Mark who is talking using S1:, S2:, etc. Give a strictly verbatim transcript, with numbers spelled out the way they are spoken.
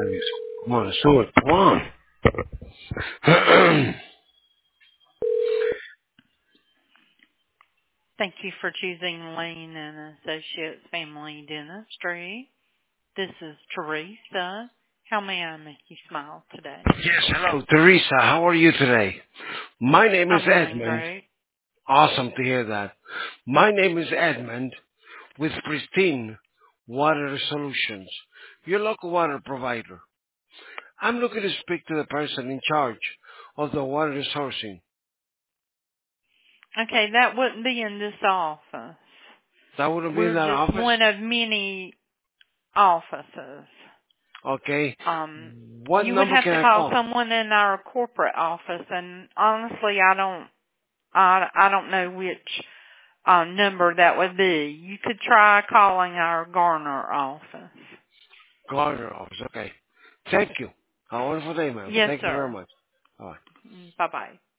S1: Come on, let's do it. Come on.
S2: Thank you for choosing Lane and Associates Family Dentistry. This is Teresa. How may I make you smile today?
S1: Yes, hello, Teresa. How are you today? My name is
S2: I'm doing
S1: Edmund.
S2: great.
S1: Awesome to hear that. My name is Edmund with Pristine Water Solutions, your local water provider. I'm looking to speak to the person in charge of the water sourcing.
S2: Okay, that wouldn't be in this office.
S1: That wouldn't be in
S2: We're
S1: that
S2: just
S1: office?
S2: one of many offices.
S1: Okay.
S2: Um,
S1: What
S2: you would
S1: number
S2: have
S1: can
S2: to
S1: I
S2: call
S1: call?
S2: someone in our corporate office, and honestly, I don't, I, I don't know which um, number that would be. You could try calling our Garner office.
S1: Garner office. Okay. Thank you. Have a wonderful day, ma'am.
S2: Yes,
S1: Thank you very
S2: sir.
S1: much. All right.
S2: Bye bye.